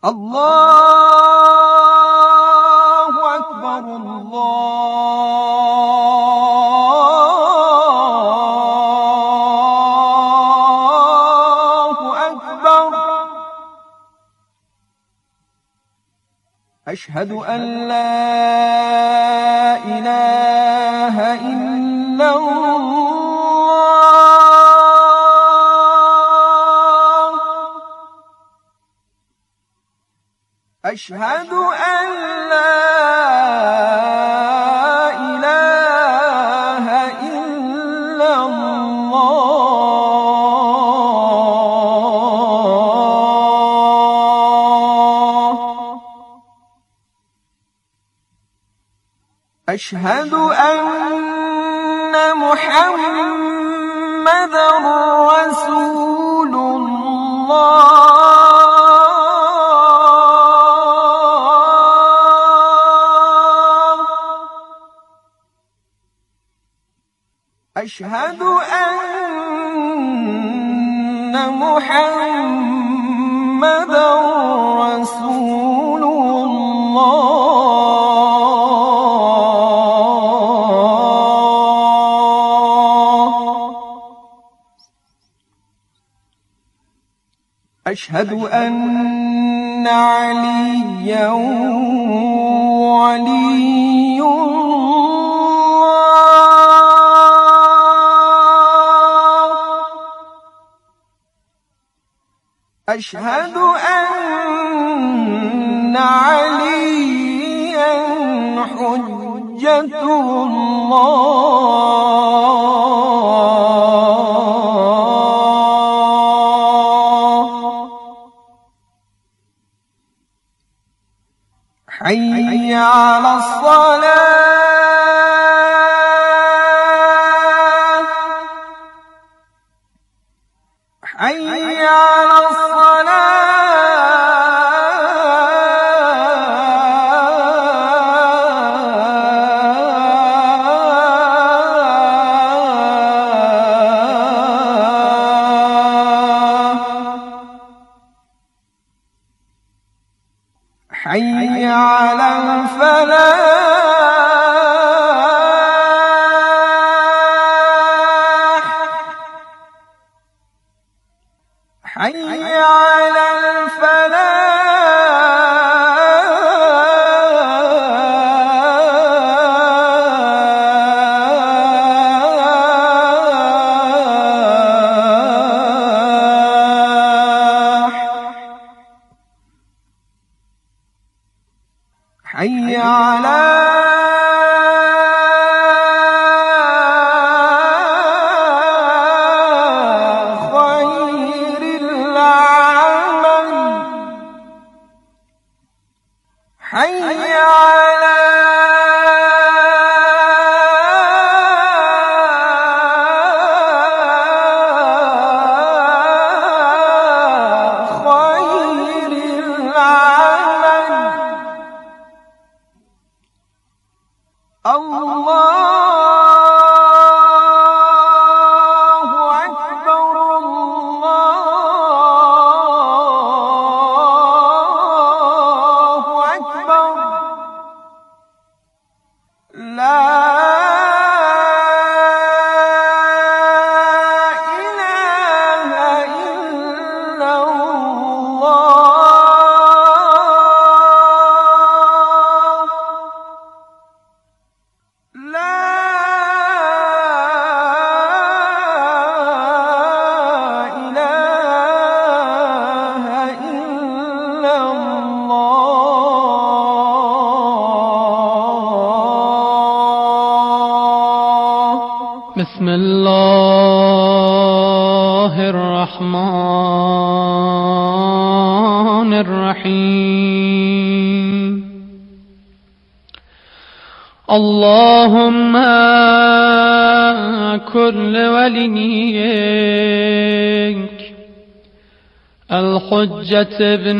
الله أكبر الله أكبر. أشهد أن لا إله إلا الله. أشهد أن لا إله إلا الله. أشهد أن محمدًا رسول الله. أشهد أن محمدًا رسول الله. أشهد أن عليًّا ولي الله. أشهد أن عليًّا حجة الله. حي على الصلاة. حي على حي على الفلاح. حي على الفلاح. حي على خير العمل. حي على خير العمل. الله أكبر الله أكبر. لا إله إلا الله. لا إله إلا الله. بسم الله الرحمن الرحيم. اللهم كن لوليك الحجة ابن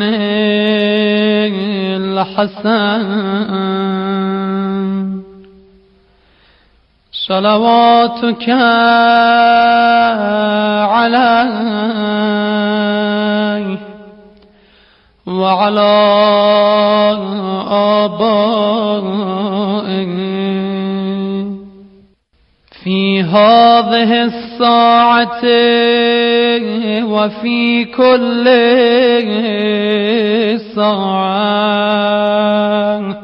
الحسن صلواتك عليه وعلى آبائه في هذه الساعة وفي كل ساعة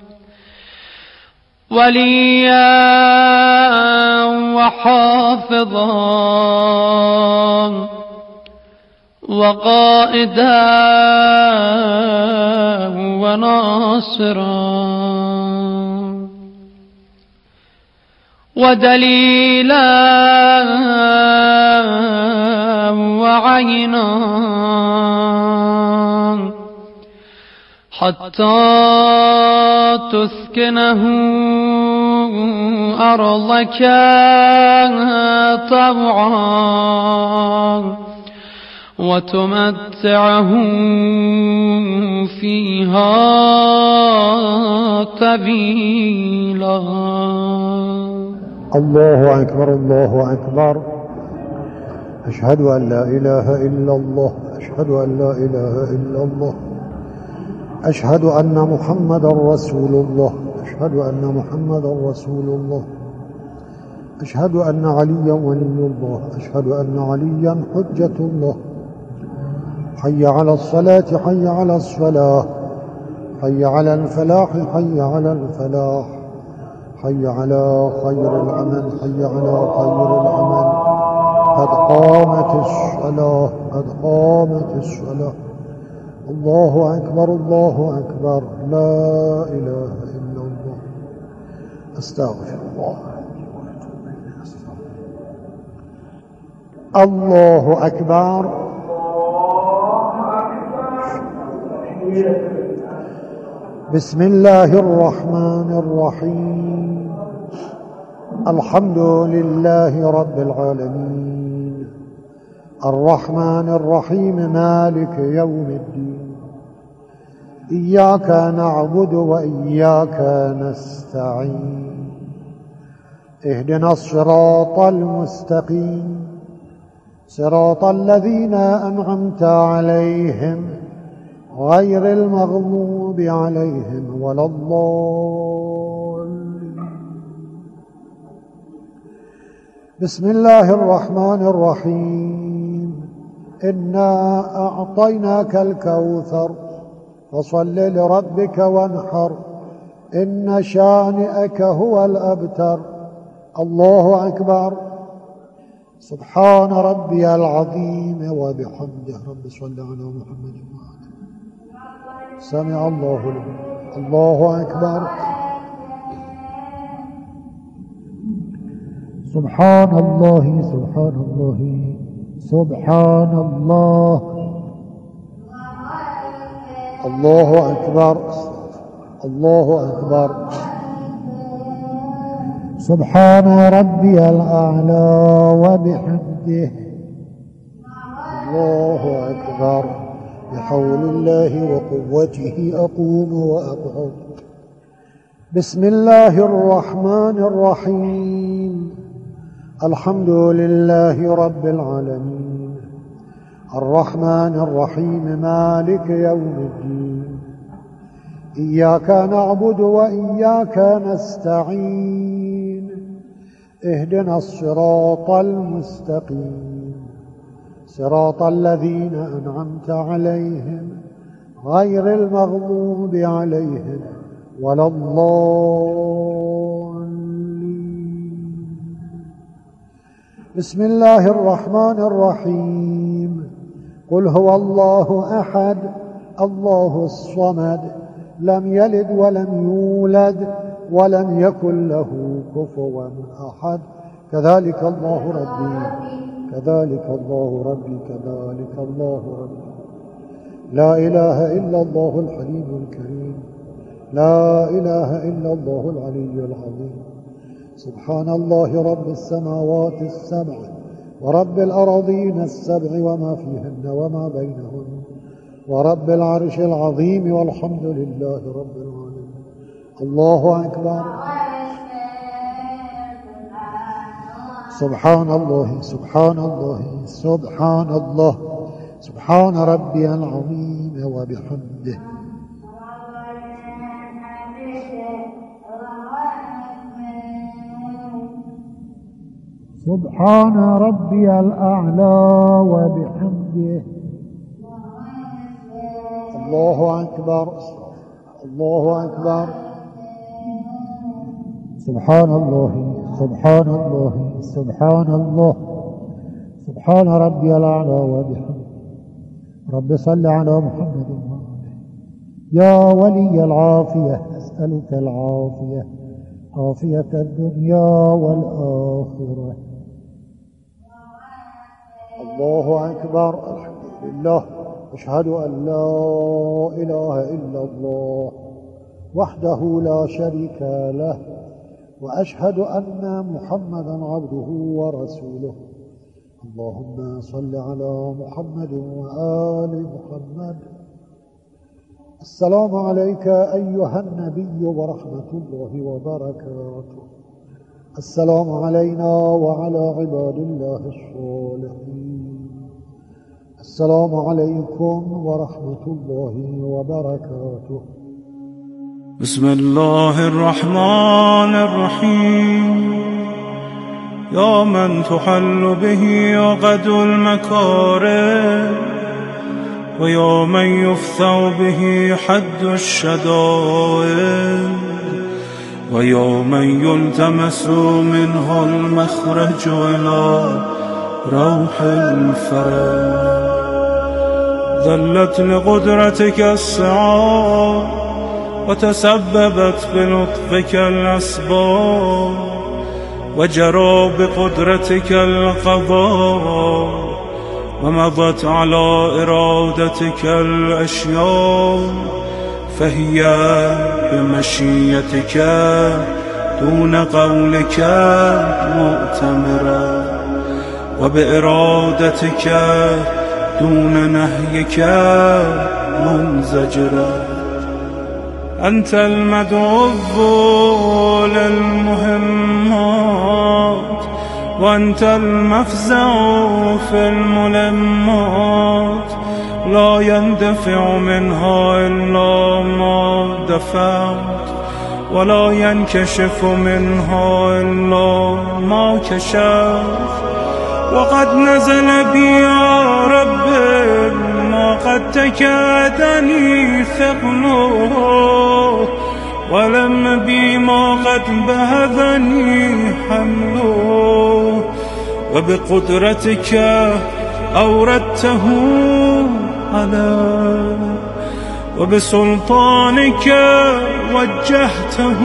وليا وحافظا وقائدا وناصرا ودليلا وعينا حتى تسكنه أرضك طوعا وتمتعه فيها طويلا. الله أكبر الله أكبر. أشهد أن لا إله إلا الله، أشهد أن لا إله إلا الله، أشهد أن محمدا رسول الله، أشهد أن محمدا رسول الله، أشهد أن عليا ولي الله، أشهد أن عليا حجة الله. حي على الصلاة، حي على الصلاة، حي على الفلاح، حي على الفلاح، حي على خير العمل، حي على خير العمل. قد قامت الصلاة، قد قامت الصلاة. الله أكبر الله أكبر. لا إله إلا الله. أستغفر الله. الله أكبر. بسم الله الرحمن الرحيم. الحمد لله رب العالمين، الرحمن الرحيم، مالك يوم الدين. إياك نعبد وإياك نستعين. اهدنا الصراط المستقيم، صراط الذين أنعمت عليهم غير المغضوب عليهم ولا الضالين. بسم الله الرحمن الرحيم. إنا أعطيناك الكوثر فصل لربك وانحر، إن شانئك هو الأبتر. الله أكبر. سبحان ربي العظيم وبحمده. رب صل على محمد وعلى سمع الله لمن. الله أكبر. سبحان الله سبحان الله سبحان الله. الله أكبر الله أكبر. سبحان ربي الأعلى وبحمده. الله أكبر. بحول الله وقوته أقوم وأقعد. بسم الله الرحمن الرحيم. الحمد لله رب العالمين، الرحمن الرحيم، مالك يوم الدين. إياك نعبد وإياك نستعين. اهدنا الصراط المستقيم، صراط الذين أنعمت عليهم غير المغضوب عليهم ولا الضالين. بسم الله الرحمن الرحيم. قل هو الله أحد الله الصمد لم يلد ولم يولد ولم يكن له كفوا أحد. كذلك الله ربي، كذلك الله ربي، كذلك الله ربي. لا إله إلا الله الحليم الكريم، لا إله إلا الله العلي العظيم. سبحان الله رب السماوات السبع ورب الأراضين السبع وما فيهن وما بينهن ورب العرش العظيم، والحمد لله رب العالمين. الله أكبر. سبحان الله سبحان الله سبحان الله سبحان ربي العظيم وبحمده سبحان ربي الأعلى وبحمده الله أكبر الله أكبر سبحان الله سبحان الله سبحان الله سبحان ربي الأعلى وبحمده رب صل على محمد وآله يا ولي العافية أسألك العافية عافية الدنيا والآخرة الله أكبر الحمد لله أشهد أن لا إله إلا الله وحده لا شريك له وأشهد أن محمدا عبده ورسوله اللهم صل على محمد وآل محمد السلام عليك أيها النبي ورحمة الله وبركاته السلام علينا وعلى عباد الله الصالحين السلام عليكم ورحمة الله وبركاته بسم الله الرحمن الرحيم يا من تحل به عقد المكارم ويا من يفتح به حد الشدائد ويا من يلتمس منه المخرج إلى روح الفرج ذلت لقدرتك السعاد وتسببت بلطفك الأسباب وجرى بقدرتك القضاء ومضت على إرادتك الأشياء فهي بمشيتك دون قولك مؤتمرة وبإرادتك دون نهيك منزجرة أنت المدعو للمهمات وأنت المفزع في الملمات لا يندفع منها إلا ما دفعت ولا ينكشف منها إلا ما كشفت وقد نزل بي يا رب ما قد تكادني ثقله ولم بي ما قد بهذني حمله وبقدرتك أوردته علي وبسلطانك وجهته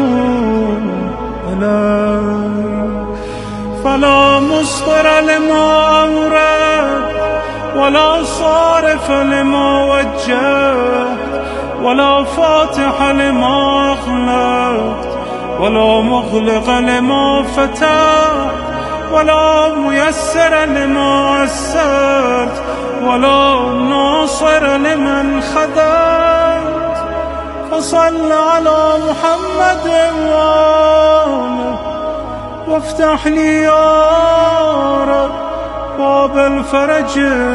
علي فلا مصدر لما أورد ولا صارف لما وجهت ولا فاتح لما أغلقت ولا مغلق لما فتحت ولا ميسر لما عسرت ولا ناصر لمن خذلت فصل على محمد وآله وافتح لي يا رب باب الفرج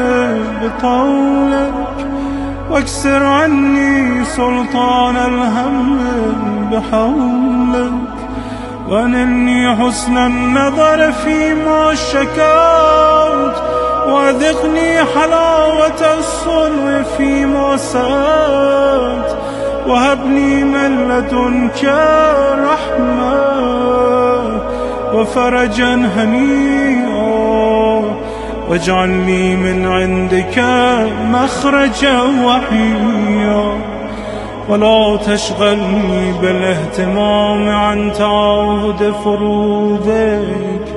بطولك واكسر عني سلطان الهم بحولك وانلني حسن النظر فيما شكوت وأذقني حلاوة الصلح فيما سألت وهب لي من لدنك رحمة وفرجا هنيئا واجعل لي من عندك مخرجا وحيا ولا تشغلني بالاهتمام عن تعاهد فروضك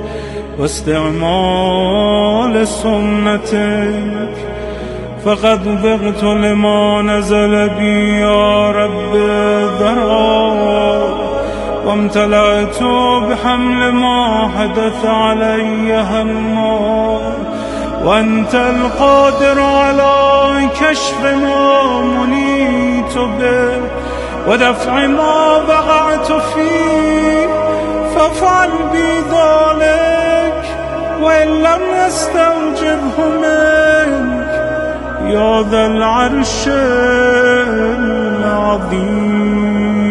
واستعمال سنتك فقد بغت لما نزل بي يا رب ذرا وامتلأت بحمل ما حدث علي هما وأنت القادر على كشف ما منيت به ودفع ما وقعت فيه فافعل بي ذلك وإن لم يستوجبه منك یا ذا العرش العظیم.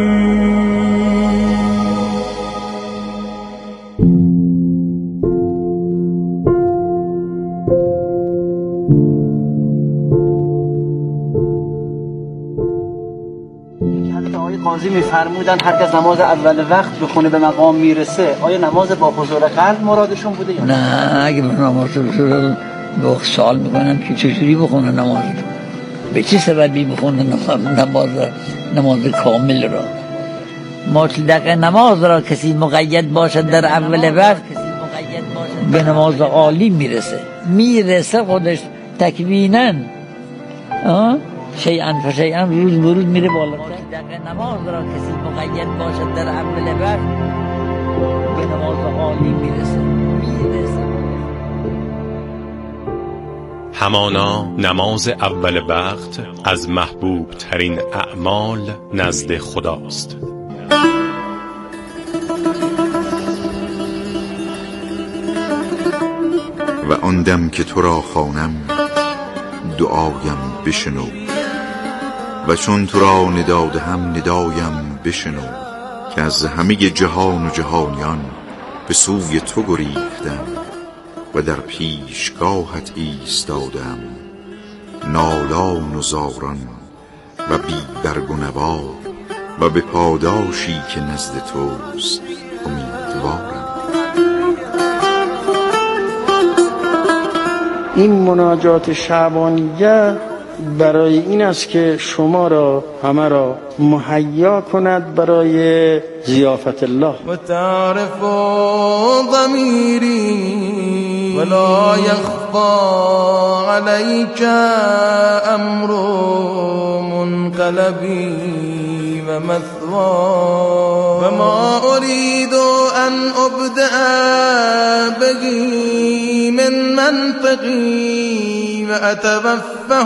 قاضی میفرمودن هر کس نماز اول وقت بخونه به مقام میرسه. آیا نماز با حضور قلب مرادشون بوده یا نه؟ اگه به نماز حضور به سوال میکنم که چجوری بخونه نماز رو، به چه سببی بخونه نماز کامل را. مطلق نماز را کسی مقید باشد در اول وقت به نماز عالی میرسه خودش تکویناً شیئا فشیئا روز به روز میره بالاتر. نماز را کسی مقید باشد در اول وقت به نماز عالی میرسه. همانا نماز اول وقت از محبوب ترین اعمال نزد خداست. و آن دم که تو را خوانم دعایم بشنو، و چون تو را نداده هم ندایم بشنو، که از همه جهان و جهانیان به سوی تو گریختم و در پیشگاهت ایستادم، نالان و زاران و بی برگ و نوا، و به پاداشی که نزد توست امیدوارم. این مناجات شعبانیه برای این است که شما را همه را مهیا کند برای ضیافت الله. و تعرف ضمیری ولا یخفا علیک امر منقلبی و مثوا، و ما اريد ان ابدأ بگی من منطقی و اتوفه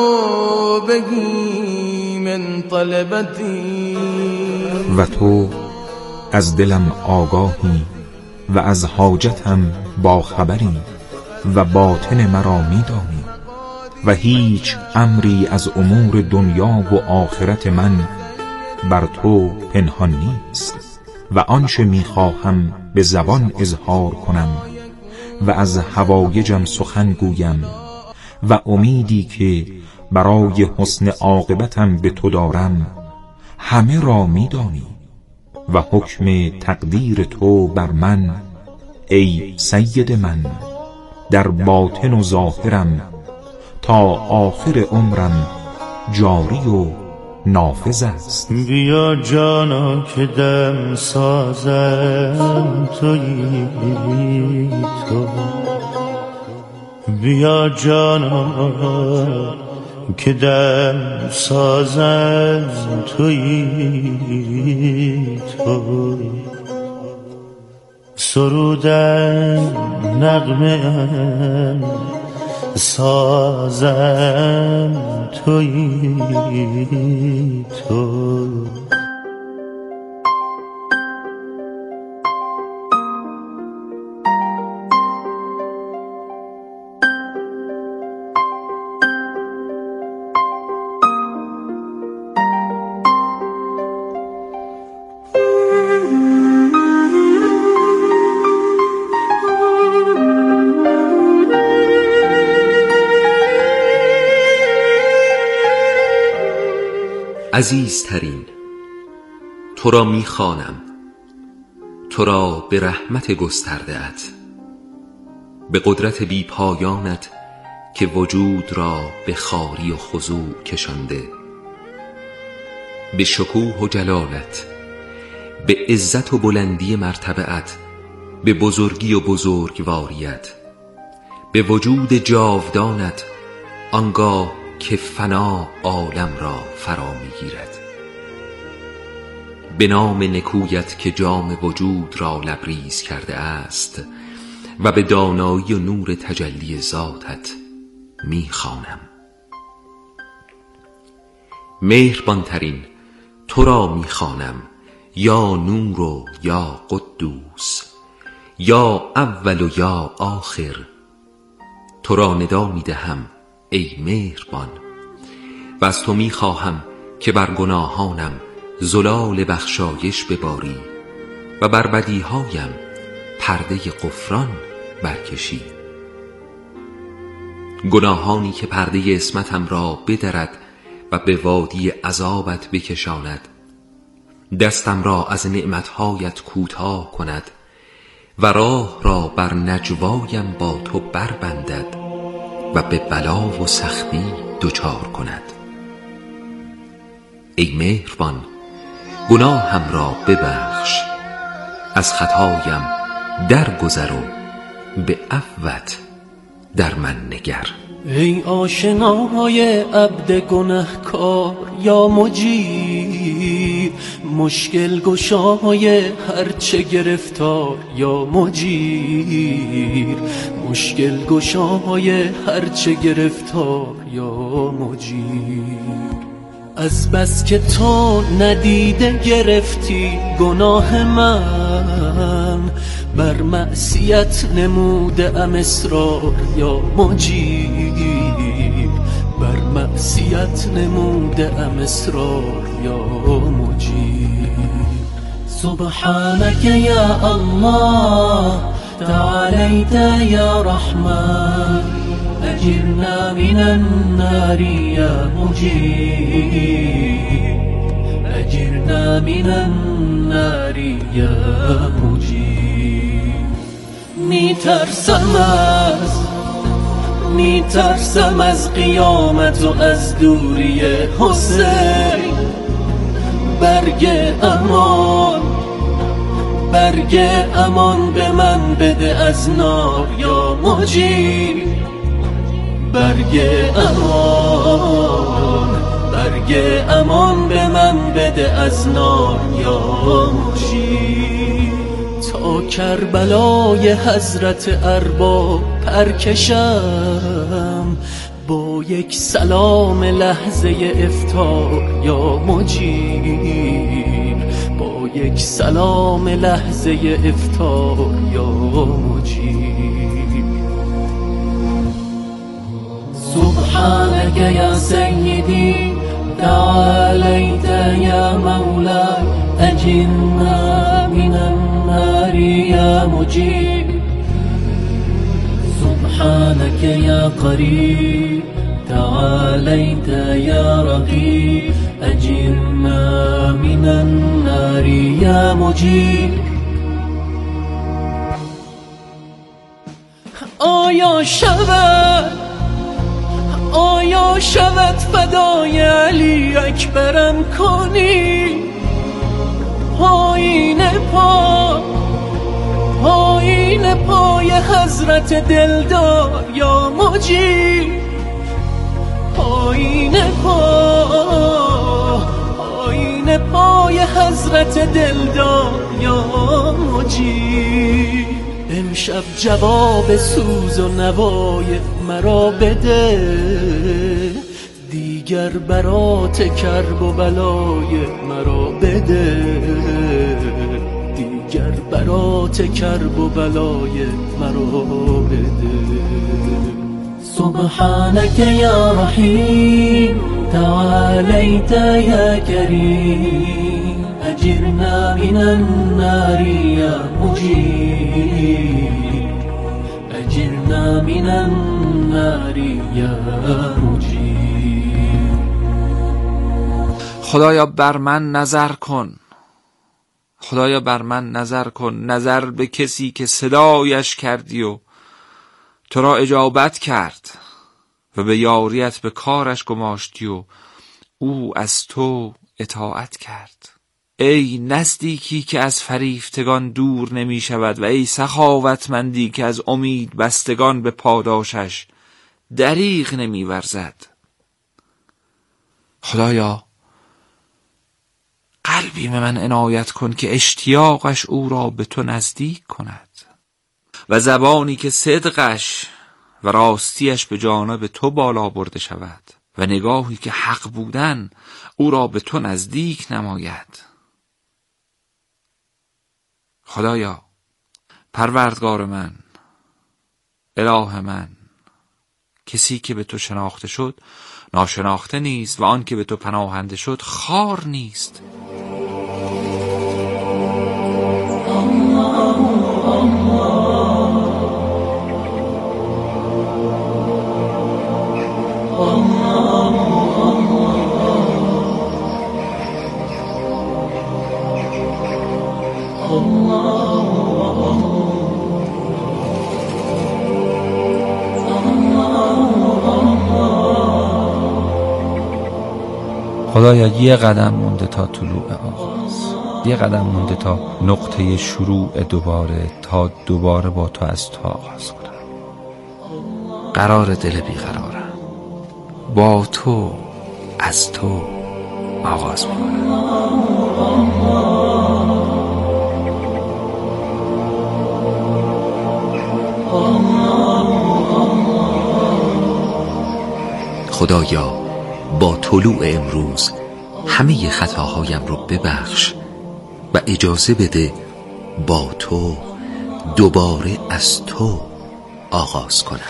بگی من طلبتی. و تو از دلم آگاهی و از حاجتم با خبری و باطن مرا می‌دانی، و هیچ امری از امور دنیا و آخرت من بر تو پنهان نیست، و آنچه می‌خواهم به زبان اظهار کنم و از حوایجم سخن گویم، و امیدی که برای حسن عاقبتم به تو دارم همه را می‌دانی، و حکم تقدیر تو بر من ای سید من در باطن و ظاهرم تا آخر عمرم جاری و نافذ است. بیا جانا که دم سازم تویی تو، بیا جانا که دم سازم تویی تو، سرودن نغمه سازم تویی تو. عزیزترین، تو را میخوانم، تو را به رحمت گسترده ات، به قدرت بی پایانت که وجود را به خواری و خضوع کشانده، به شکوه و جلالت، به عزت و بلندی مرتبه‌ات، به بزرگی و بزرگواریت، به وجود جاودانت آنگاه که فنا عالم را فرا میگیرد، به نام نکویت که جام وجود را لبریز کرده است، و به دانایی و نور تجلی ذاتت میخوانم. مهربانترین، تو را میخوانم یا نور و یا قدوس، یا اول و یا آخر. تو را ندا میدهم ای مهربان. و از تو می خواهم که بر گناهانم زلال بخشایش بباری و بر بدیهایم پرده غفران برکشی. گناهانی که پرده عصمتم را بدرد و به وادی عذابت بکشاند، دستم را از نعمتهایت کوتاه کند و راه را بر نجوایم با تو بربندد و به بلا و سختی دچار کند. ای مهربان، گناهم را ببخش، از خطایم درگذر و به عفوت در من نگر. ای آشنای عبد گنهکار یا مجیر، مشکل گشای هرچه گرفتار یا مجیر، مشکل گشای هرچه گرفتار یا مجیر. از بس که تو ندیده گرفتی گناه من، بر معصیت نموده ام اصرار یا مجیر، بر معصیت نموده ام اصرار یا مجیر. سبحانك یا الله تعالیت یا رحمن، أجرنا من النار يا مجيب، أجرنا من النار يا مجيب. میترسم از قیامت و از دوری حسین، برگ امان به من بده از نار یا مجیب. برگ امان به من بده از نار یا مجیب. تا کربلای حضرت ارباب پرکشم، با یک سلام لحظه افطار یا مجیر، با یک سلام لحظه افطار یا مجیر. سبحانك يا سيدي تعاليت يا مولاي، أجرنا من النار يا مجيب. سبحانك يا قريب تعاليت يا رقيب، أجرنا من النار يا مجيب. آیا شود فدای علی اکبرم کنی؟ پایین پای حضرت دلدار یا مجیب، پایین پای حضرت دلدار یا مجیب. امشب جواب سوز و نوای مرا بده، دیگر برات کرب و بلای مرا بده، دیگر برات کرب و بلای مرا بده. سبحانك یا رحیم تعالیت یا کریم، أجرنا من النار یا مجیر، أجرنا من النار یا مجیر. خدایا بر من نظر کن، خدایا بر من نظر کن، نظر به کسی که صدایش کردی و تو را اجابت کرد و به یاریت به کارش گماشتی و او از تو اطاعت کرد. ای نزدیکی که از فریفتگان دور نمی شود و ای سخاوتمندی که از امید بستگان به پاداشش دریغ نمی ورزد. خدایا قلبی به من عنایت کن که اشتیاقش او را به تو نزدیک کند و زبانی که صدقش و راستیش به جانب تو بالا برده شود و نگاهی که حق بودن او را به تو نزدیک نماید. خدایا پروردگار من، اله من، کسی که به تو شناخته شد ناشناخته نیست و آن که به تو پناهنده شد خار نیست. خدایا یه قدم مونده تا طلوع آغاز، یه قدم مونده تا نقطه شروع دوباره، تا دوباره با تو از تو آغاز کنم. قرار دل بیقرارم، با تو از تو آغاز میکنم. خدایا با طلوع امروز همه خطاهایم رو ببخش و اجازه بده با تو دوباره از تو آغاز کنم.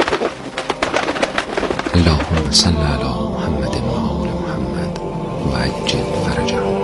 اللهم صل علی محمد و آل محمد و عجل فرجهم.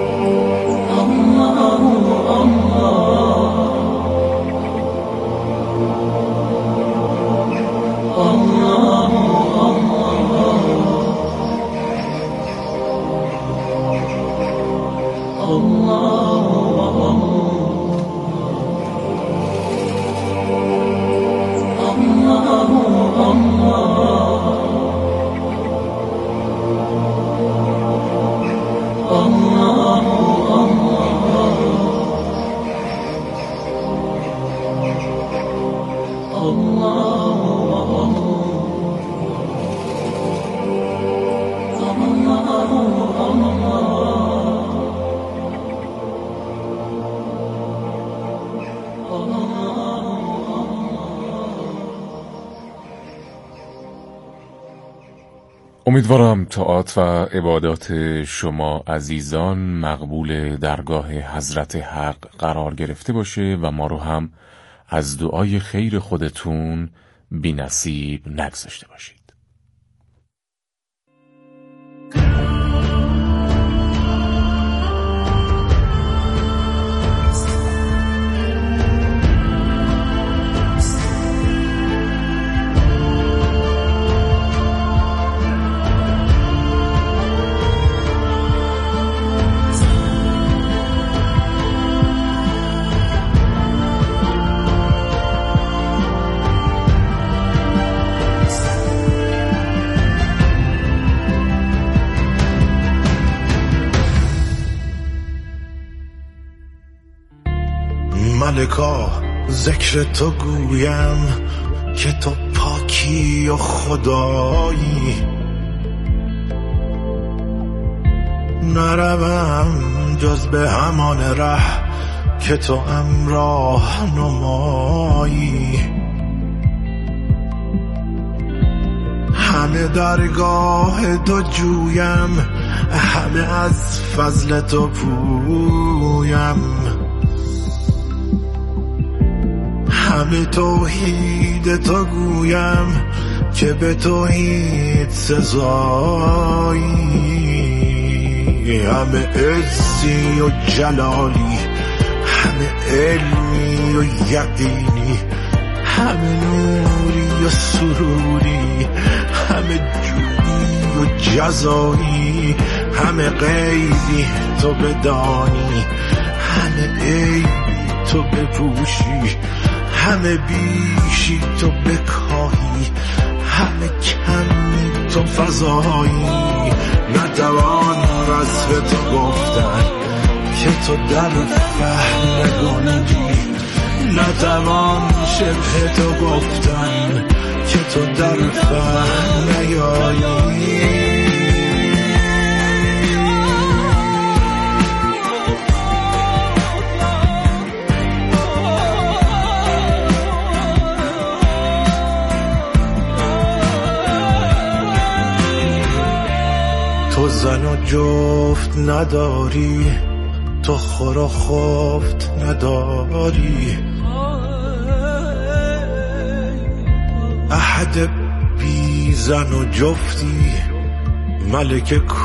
امیدوارم طاعات و عبادات شما عزیزان مقبول درگاه حضرت حق قرار گرفته باشه و ما رو هم از دعای خیر خودتون بی نصیب نگذاشته باشید. ملکا ذکر تو گویم که تو پاکی و خدایی، نروم جز به همان ره که تو امراه نمایی. همه درگاه تو جویم، همه از فضل تو پویم، همه توحید تو گویم که به توحید سزایی. همه عزی و جلالی، همه علمی و یقینی، همه نوری و سروری، همه جودی و جزایی، همه غیبی تو بدانی، همه عیبی تو بپوشی، همه بیشی تو بکاهی، همه کمی تو فضایی. نتوان وصف تو گفتن که تو در فهم نگنجی، نتوان شبه تو گفتن که تو در فهم نیایی. تو زن و جفت نداری، تو خور و خفت نداری، احد بی زن و جفتی ملک